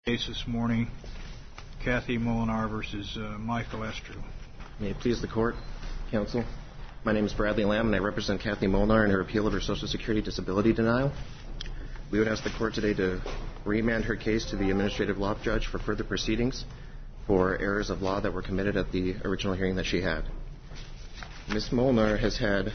Case this morning, Kathy Molinar versus Michael Estru. May it please the Court, Counsel. My name is Bradley Lamb, and I represent Kathy Molinar in her appeal of her Social Security disability denial. We would ask the Court today to remand her case to the Administrative Law Judge for further proceedings for errors of law that were committed at the original hearing that she had. Ms. Molinar has had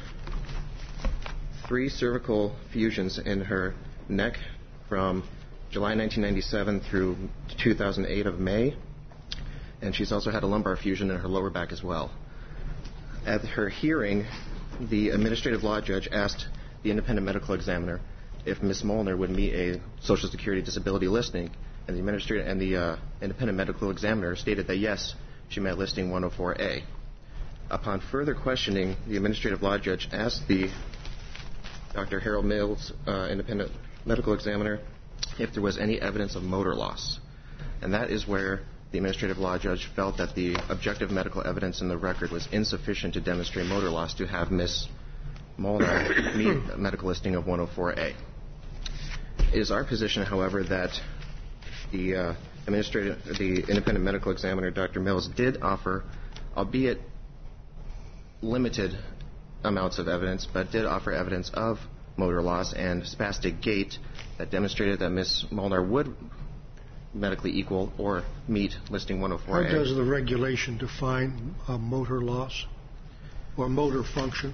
3 cervical fusions in her neck from July 1997 through 2008 of May, and she's also had a lumbar fusion in her lower back as well. At her hearing, the Administrative Law Judge asked the independent medical examiner if Ms. Molinar would meet a Social Security disability listing, and the independent medical examiner stated that yes, she met listing 104A. Upon further questioning, the Administrative Law Judge asked the Dr. Harold Mills, independent medical examiner, if there was any evidence of motor loss. And that is where the Administrative Law Judge felt that the objective medical evidence in the record was insufficient to demonstrate motor loss to have Ms. Molinar meet a medical listing of 104A. It is our position, however, that the independent medical examiner, Dr. Mills, did offer, albeit limited amounts of evidence, but did offer evidence of motor loss and spastic gait that demonstrated that Ms. Molinar would medically equal or meet listing 104A. How does the regulation define motor loss or motor function?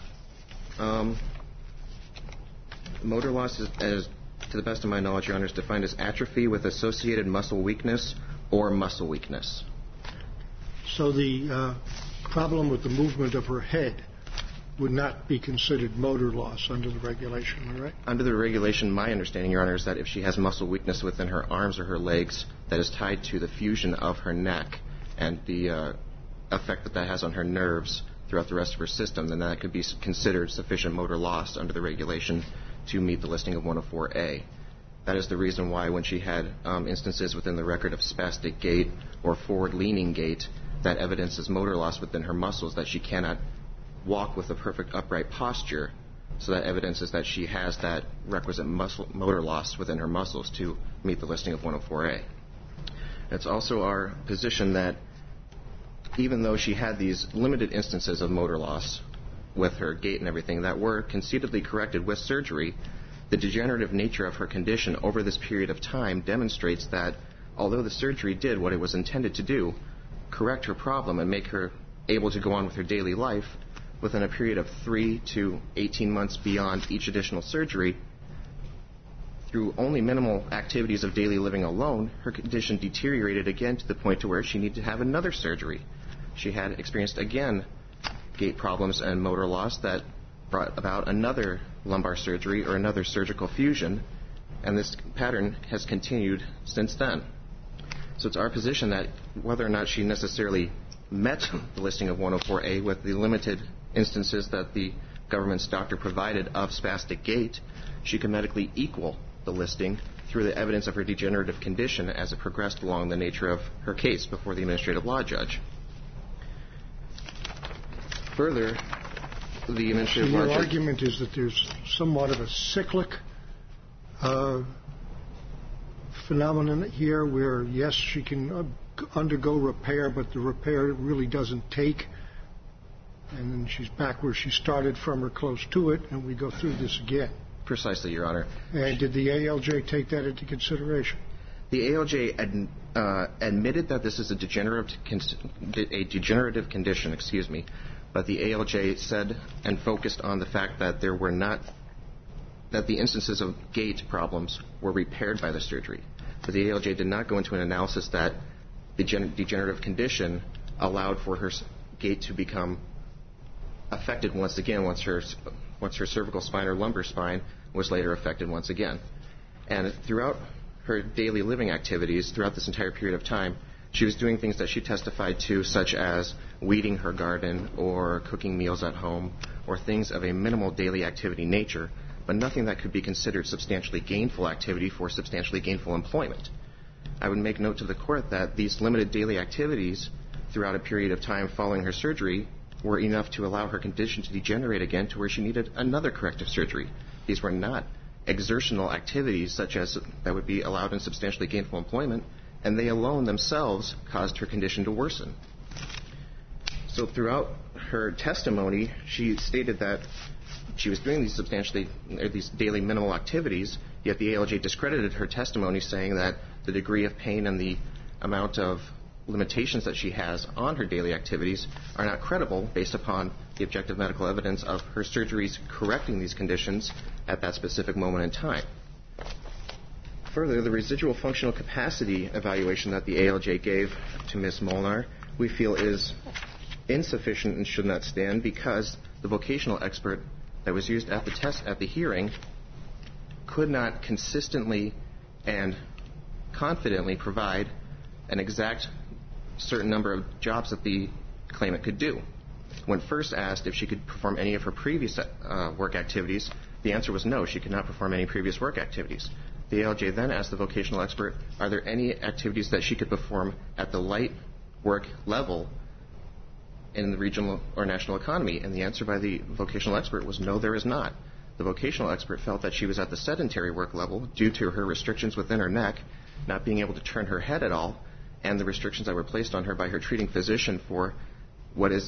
Motor loss, is, to the best of my knowledge, Your Honor, is defined as atrophy with associated muscle weakness or muscle weakness. So the problem with the movement of her head would not be considered motor loss under the regulation, am I right? Under the regulation, my understanding, Your Honor, is that if she has muscle weakness within her arms or her legs that is tied to the fusion of her neck and the effect that that has on her nerves throughout the rest of her system, then that could be considered sufficient motor loss under the regulation to meet the listing of 104A. That is the reason why when she had instances within the record of spastic gait or forward-leaning gait, that evidences motor loss within her muscles, that she cannot walk with a perfect upright posture, so that evidences that she has that requisite motor loss within her muscles to meet the listing of 104A. It's also our position that even though she had these limited instances of motor loss with her gait and everything that were conceitedly corrected with surgery, the degenerative nature of her condition over this period of time demonstrates that although the surgery did what it was intended to do, correct her problem and make her able to go on with her daily life, within a period of 3 to 18 months beyond each additional surgery, through only minimal activities of daily living alone, her condition deteriorated again to the point to where she needed to have another surgery. She had experienced again gait problems and motor loss that brought about another lumbar surgery or another surgical fusion, and this pattern has continued since then. So it's our position that whether or not she necessarily met the listing of 104A with the limited instances that the government's doctor provided of spastic gait, she can medically equal the listing through the evidence of her degenerative condition as it progressed along the nature of her case before the Administrative Law Judge. Further, the Administrative Law Judge... Your argument is that there's somewhat of a cyclic phenomenon here where, yes, she can undergo repair, but the repair really doesn't take, and then she's back where she started from or close to it, and we go through this again. Precisely, Your Honor. And did the ALJ take that into consideration? The ALJ admitted that this is a degenerative condition, but the ALJ said and focused on the fact that that the instances of gait problems were repaired by the surgery. But the ALJ did not go into an analysis that the degenerative condition allowed for her gait to become affected once again once her cervical spine or lumbar spine was later affected once again. And throughout her daily living activities, throughout this entire period of time, she was doing things that she testified to, such as weeding her garden or cooking meals at home, or things of a minimal daily activity nature, but nothing that could be considered substantially gainful activity for substantially gainful employment. I would make note to the Court that these limited daily activities throughout a period of time following her surgery were enough to allow her condition to degenerate again to where she needed another corrective surgery. These were not exertional activities such as that would be allowed in substantially gainful employment, and they alone themselves caused her condition to worsen. So throughout her testimony, she stated that she was doing these daily minimal activities, yet the ALJ discredited her testimony, saying that the degree of pain and the amount of limitations that she has on her daily activities are not credible based upon the objective medical evidence of her surgeries correcting these conditions at that specific moment in time. Further, the residual functional capacity evaluation that the ALJ gave to Ms. Molnar, we feel is insufficient and should not stand because the vocational expert that was used at the hearing could not consistently and confidently provide an exact certain number of jobs that the claimant could do. When first asked if she could perform any of her previous work activities, the answer was no, she could not perform any previous work activities. The ALJ then asked the vocational expert, are there any activities that she could perform at the light work level in the regional or national economy? And the answer by the vocational expert was no, there is not. The vocational expert felt that she was at the sedentary work level due to her restrictions within her neck, not being able to turn her head at all, and the restrictions that were placed on her by her treating physician for what is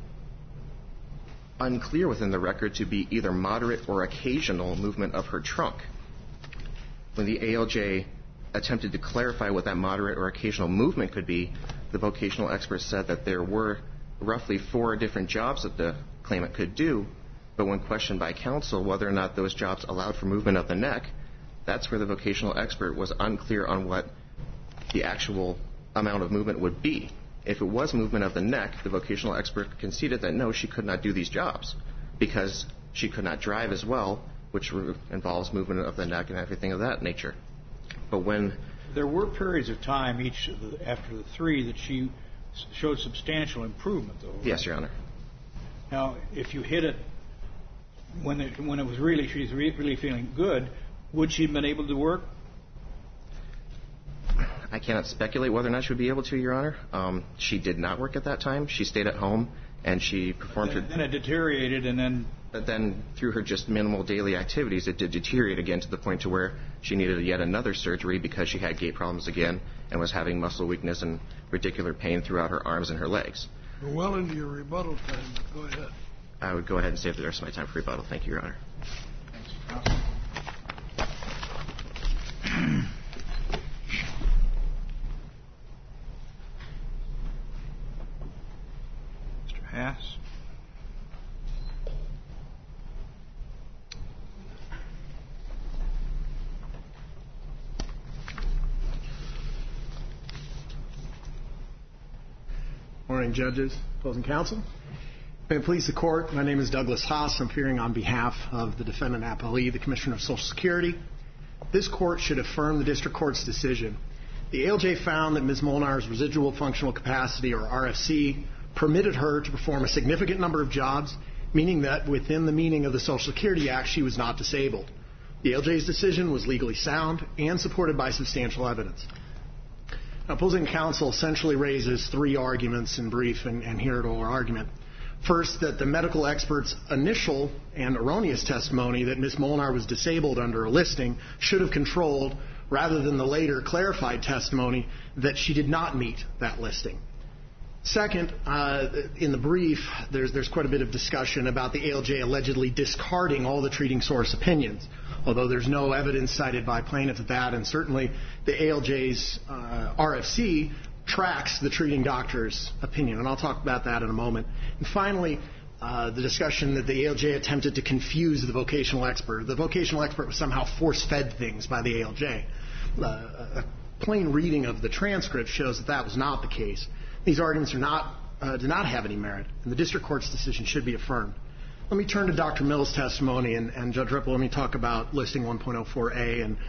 unclear within the record to be either moderate or occasional movement of her trunk. When the ALJ attempted to clarify what that moderate or occasional movement could be, the vocational expert said that there were roughly 4 different jobs that the claimant could do, but when questioned by counsel whether or not those jobs allowed for movement of the neck, that's where the vocational expert was unclear on what the actual amount of movement would be. If it was movement of the neck, the vocational expert conceded that no, she could not do these jobs because she could not drive as well, which involves movement of the neck and everything of that nature. But when there were periods of time after the 3 that she showed substantial improvement, though. Right? Yes, Your Honor. Now, if you hit it when it was really she's really feeling good, would she have been able to work? I cannot speculate whether or not she would be able to, Your Honor. She did not work at that time. She stayed at home and she performed her. Then it deteriorated, and then. But then, through her just minimal daily activities, it did deteriorate again to the point to where she needed yet another surgery because she had gait problems again and was having muscle weakness and radicular pain throughout her arms and her legs. We're well into your rebuttal time. Go ahead. I would go ahead and save the rest of my time for rebuttal. Thank you, Your Honor. Thanks, counsel. Mr. Haas. Morning, judges, opposing counsel. May it please the court, my name is Douglas Haas. I'm appearing on behalf of the defendant appellee, the Commissioner of Social Security. This court should affirm the district court's decision. The ALJ found that Ms. Molnar's residual functional capacity, or RFC, permitted her to perform a significant number of jobs, meaning that within the meaning of the Social Security Act, she was not disabled. The ALJ's decision was legally sound and supported by substantial evidence. Opposing counsel essentially raises 3 arguments in brief and here at oral argument. First, that the medical expert's initial and erroneous testimony that Ms. Molnar was disabled under a listing should have controlled, rather than the later clarified testimony that she did not meet that listing. Second, in the brief, there's quite a bit of discussion about the ALJ allegedly discarding all the treating source opinions, although there's no evidence cited by plaintiff of that, and certainly the ALJ's RFC tracks the treating doctor's opinion, and I'll talk about that in a moment. And finally, the discussion that the ALJ attempted to confuse the vocational expert. The vocational expert was somehow force-fed things by the ALJ. A plain reading of the transcript shows that that was not the case. These arguments do not have any merit, and the district court's decision should be affirmed. Let me turn to Dr. Mills' testimony, and Judge Ripple, let me talk about listing 1.04a and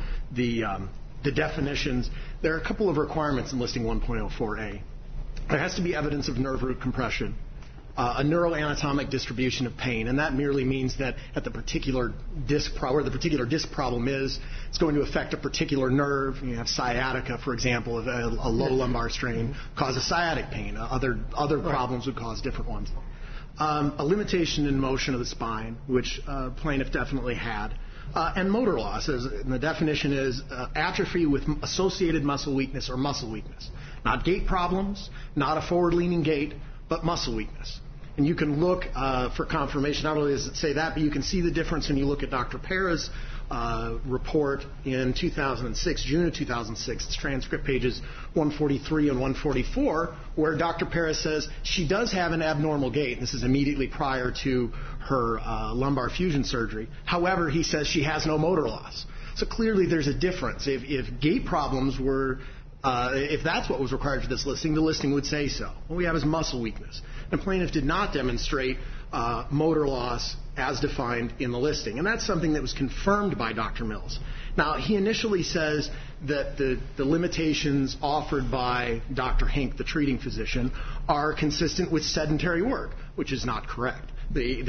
the definitions. There are a couple of requirements in listing 1.04a. There has to be evidence of nerve root compression, a neuroanatomic distribution of pain, and that merely means that at the particular disc, where the particular disc problem is, it's going to affect a particular nerve. You have sciatica, for example, a low lumbar strain causes sciatic pain. Other problems would cause different ones. A limitation in motion of the spine, which plaintiff definitely had. and motor loss. And the definition is atrophy with associated muscle weakness or muscle weakness. Not gait problems, not a forward-leaning gait, but muscle weakness. And you can look for confirmation. Not only does it say that, but you can see the difference when you look at Dr. Pera's report in 2006, June of 2006. It's transcript pages 143 and 144, where Dr. Pera says she does have an abnormal gait. This is immediately prior to her lumbar fusion surgery. However, he says she has no motor loss. So clearly there's a difference. If gait problems were if that's what was required for this listing, the listing would say so. What we have is muscle weakness. The plaintiff did not demonstrate motor loss as defined in the listing. And that's something that was confirmed by Dr. Mills. Now, he initially says that the limitations offered by Dr. Hink, the treating physician, are consistent with sedentary work, which is not correct. The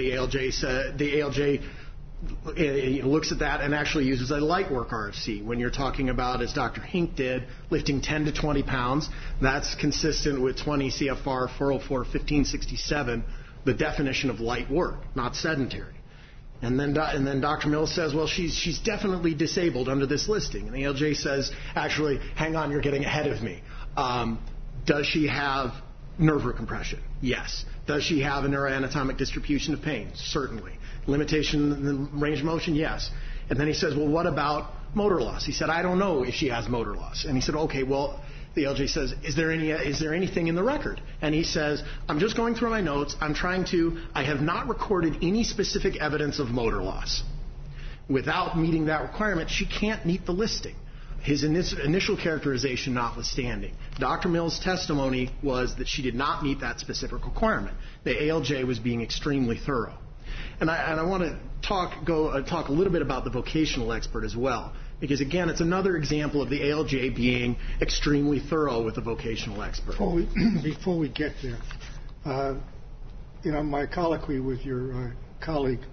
ALJ looks at that and actually uses a light work RFC. When you're talking about, as Dr. Hink did, lifting 10 to 20 pounds, that's consistent with 20 CFR 404-1567, the definition of light work, not sedentary. And then Dr. Mills says, well, she's definitely disabled under this listing. And the ALJ says, actually, hang on, you're getting ahead of me. Does she have nerve recompression? Yes. Does she have a neuroanatomic distribution of pain? Certainly. Limitation in the range of motion? Yes. And then he says, well, what about motor loss? He said, I don't know if she has motor loss. And he said, okay, well, the ALJ says, is there anything in the record? And he says, I'm just going through my notes. I have not recorded any specific evidence of motor loss. Without meeting that requirement, she can't meet the listing. His initial characterization notwithstanding. Dr. Mills' testimony was that she did not meet that specific requirement. The ALJ was being extremely thorough. And I want to talk a little bit about the vocational expert as well, because again, it's another example of the ALJ being extremely thorough with the vocational expert. Before we get there, my colloquy with your colleague,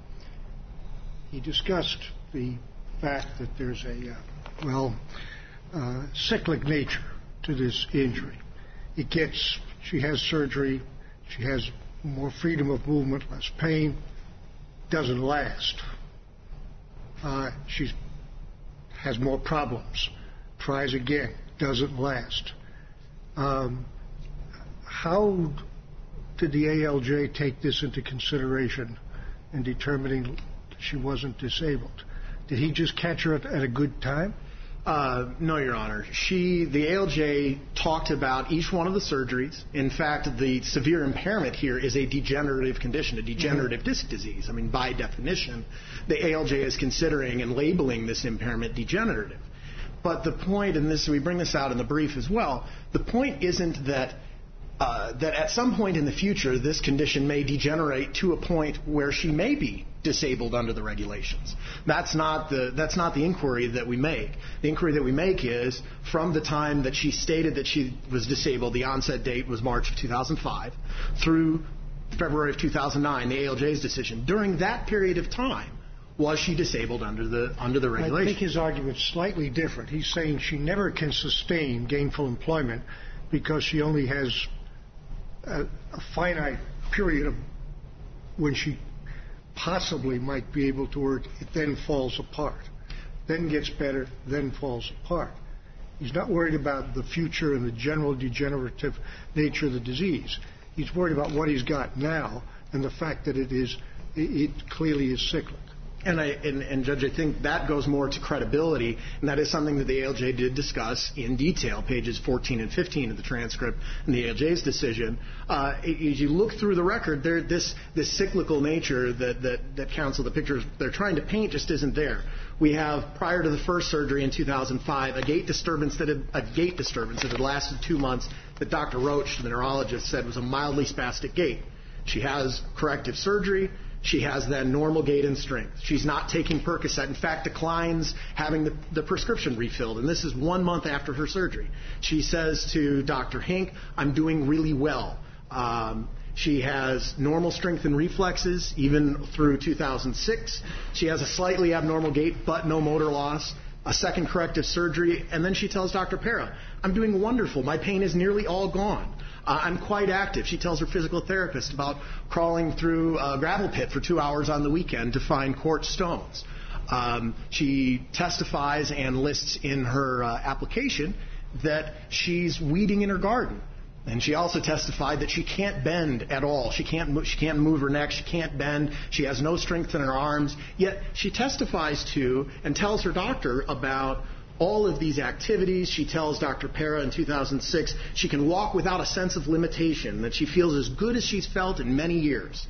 he discussed the fact that there's a cyclic nature to this injury. She has surgery, she has more freedom of movement, less pain. Doesn't last. She has more problems. Tries again. Doesn't last. How did the ALJ take this into consideration in determining she wasn't disabled? Did he just catch her at a good time? No, Your Honor. The ALJ talked about each one of the surgeries. In fact, the severe impairment here is a degenerative condition, a degenerative disc disease. I mean, by definition, the ALJ is considering and labeling this impairment degenerative. But the point, and we bring this out in the brief as well, the point isn't that at some point in the future, this condition may degenerate to a point where she may be disabled under the regulations. That's not the inquiry that we make. The inquiry that we make is from the time that she stated that she was disabled, the onset date was March of 2005, through February of 2009, the ALJ's decision. During that period of time, was she disabled under the regulations? I think his argument's slightly different. He's saying she never can sustain gainful employment because she only has a finite period of when she possibly might be able to work. It then falls apart, then gets better, then falls apart. He's not worried about the future and the general degenerative nature of the disease. He's worried about what he's got now and the fact that it clearly is cyclic. And Judge, I think that goes more to credibility, and that is something that the ALJ did discuss in detail, pages 14 and 15 of the transcript in the ALJ's decision. As you look through the record, this cyclical nature that counsel, the pictures they're trying to paint just isn't there. We have, prior to the first surgery in 2005, a gait disturbance that had lasted 2 months that Dr. Roach, the neurologist, said was a mildly spastic gait. She has corrective surgery. She has then normal gait and strength. She's not taking Percocet. In fact, declines having the prescription refilled. And this is 1 month after her surgery. She says to Dr. Hink, I'm doing really well. She has normal strength and reflexes even through 2006. She has a slightly abnormal gait, but no motor loss. A second corrective surgery. And then she tells Dr. Pera, I'm doing wonderful. My pain is nearly all gone. I'm quite active. She tells her physical therapist about crawling through a gravel pit for 2 hours on the weekend to find quartz stones. She testifies and lists in her application that she's weeding in her garden. And she also testified that she can't bend at all. She can't move her neck. She can't bend. She has no strength in her arms. Yet she testifies to and tells her doctor about all of these activities. She tells Dr. Para in 2006 she can walk without a sense of limitation, that she feels as good as she's felt in many years.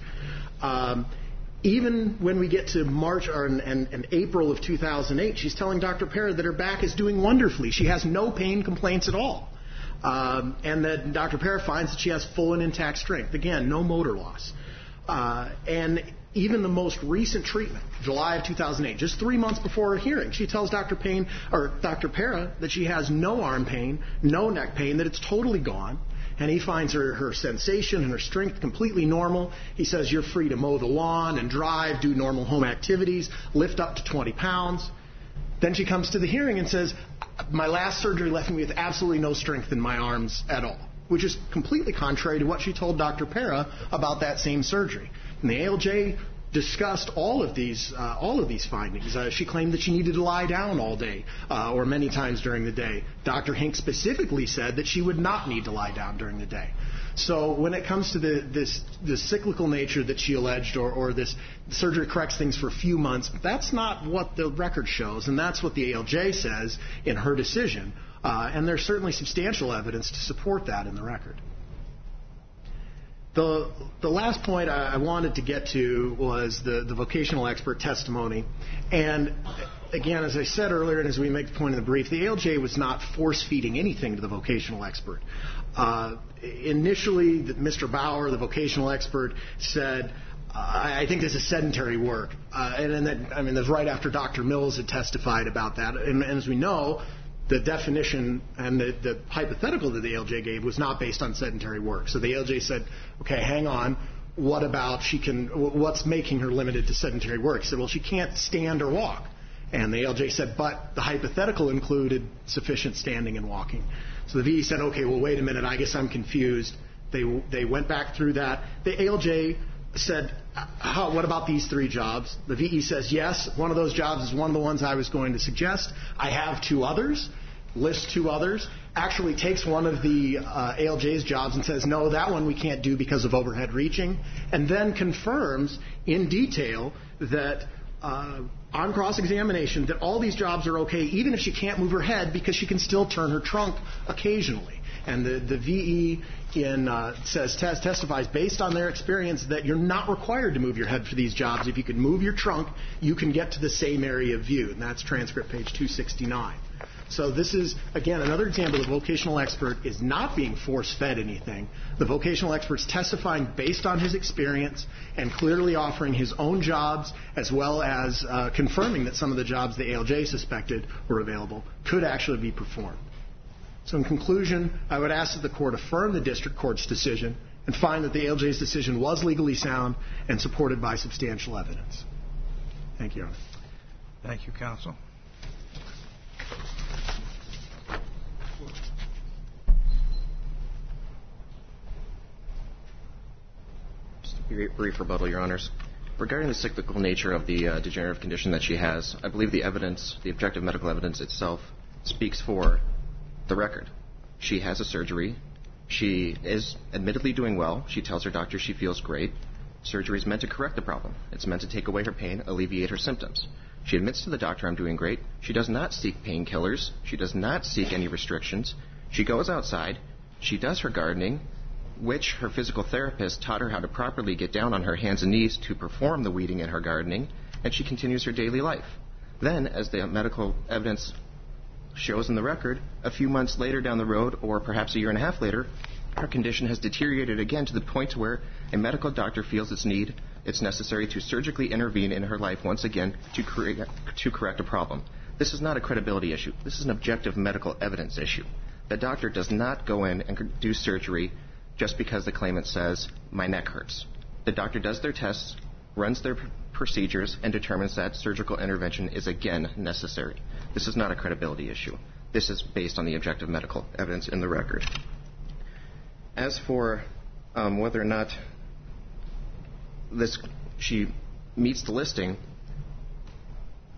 Even when we get to March and April of 2008, she's telling Dr. Para that her back is doing wonderfully. She has no pain complaints at all. And that Dr. Para finds that she has full and intact strength. Again, no motor loss. And even the most recent treatment, July of 2008, just 3 months before her hearing, she tells Dr. Para that she has no arm pain, no neck pain, that it's totally gone. And he finds her sensation and her strength completely normal. He says you're free to mow the lawn and drive, do normal home activities, lift up to 20 pounds. Then she comes to the hearing and says, my last surgery left me with absolutely no strength in my arms at all, which is completely contrary to what she told Dr. Para about that same surgery. And the ALJ discussed all of these findings. She claimed that she needed to lie down all day or many times during the day. Dr. Hink specifically said that she would not need to lie down during the day. So when it comes to the cyclical nature that she alleged or this surgery corrects things for a few months, that's not what the record shows, and that's what the ALJ says in her decision. And there's certainly substantial evidence to support that in the record. The last point I wanted to get to was the vocational expert testimony. And again, as I said earlier, and as we make the point in the brief, the ALJ was not force-feeding anything to the vocational expert. Initially, Mr. Bauer, the vocational expert, said, I think this is sedentary work. And that's right after Dr. Mills had testified about that. And as we know, the definition and the hypothetical that the ALJ gave was not based on sedentary work. So the ALJ said, okay, hang on, what about what's making her limited to sedentary work? He said, well, she can't stand or walk. And the ALJ said, but the hypothetical included sufficient standing and walking. So the VE said, okay, well, wait a minute, I guess I'm confused. They went back through that. The ALJ said, what about these 3 jobs? The VE says, yes, one of those jobs is one of the ones I was going to suggest. I have 2 others, lists 2 others, actually takes one of the ALJ's jobs and says, no, that one we can't do because of overhead reaching, and then confirms in detail that on cross-examination that all these jobs are okay, even if she can't move her head, because she can still turn her trunk occasionally. And the VE testifies based on their experience that you're not required to move your head for these jobs. If you can move your trunk, you can get to the same area of view. And that's transcript page 269. So this is, again, another example. The vocational expert is not being force-fed anything. The vocational expert's testifying based on his experience and clearly offering his own jobs, as well as confirming that some of the jobs the ALJ suspected were available could actually be performed. So in conclusion, I would ask that the Court affirm the District Court's decision and find that the ALJ's decision was legally sound and supported by substantial evidence. Thank you, Your Honor. Thank you, Counsel. Just a brief rebuttal, Your Honors. Regarding the cyclical nature of the degenerative condition that she has, I believe the evidence, the objective medical evidence itself, speaks for the record. She has a surgery. She is admittedly doing well. She tells her doctor she feels great. Surgery is meant to correct the problem. It's meant to take away her pain, alleviate her symptoms. She admits to the doctor, I'm doing great. She does not seek painkillers. She does not seek any restrictions. She goes outside. She does her gardening, which her physical therapist taught her how to properly get down on her hands and knees to perform the weeding in her gardening, and she continues her daily life. Then, as the medical evidence shows in the record, a few months later down the road, or perhaps a year and a half later, her condition has deteriorated again to the point where a medical doctor feels it's necessary to surgically intervene in her life once again to correct a problem. This is not a credibility issue. This is an objective medical evidence issue. The doctor does not go in and do surgery just because the claimant says, my neck hurts. The doctor does their tests, runs their procedures, and determines that surgical intervention is again necessary. This is not a credibility issue. This is based on the objective medical evidence in the record. As for whether or not she meets the listing,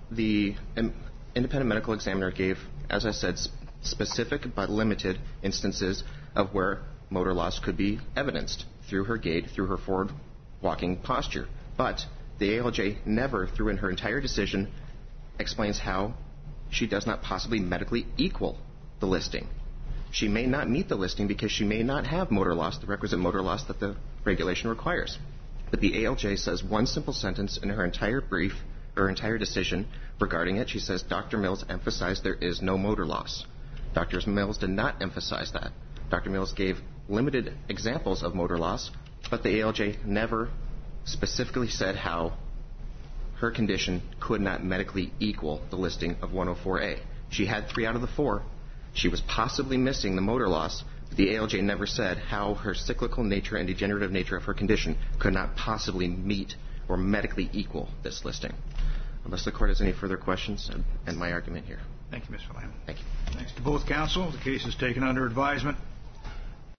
the independent medical examiner gave, as I said, specific but limited instances of where motor loss could be evidenced through her gait, through her forward walking posture. But the ALJ never, through in her entire decision, explains how she does not possibly medically equal the listing. She may not meet the listing because she may not have motor loss, the requisite motor loss that the regulation requires. But the ALJ says one simple sentence in her entire brief, her entire decision regarding it. She says, Dr. Mills emphasized there is no motor loss. Dr. Mills did not emphasize that. Dr. Mills gave limited examples of motor loss, but the ALJ never specifically said how her condition could not medically equal the listing of 104A. She had 3 out of the 4. She was possibly missing the motor loss, but the ALJ never said how her cyclical nature and degenerative nature of her condition could not possibly meet or medically equal this listing. Unless the Court has any further questions, and my argument here. Thank you, Mr. Lamb. Thank you. Thanks to both counsel. The case is taken under advisement.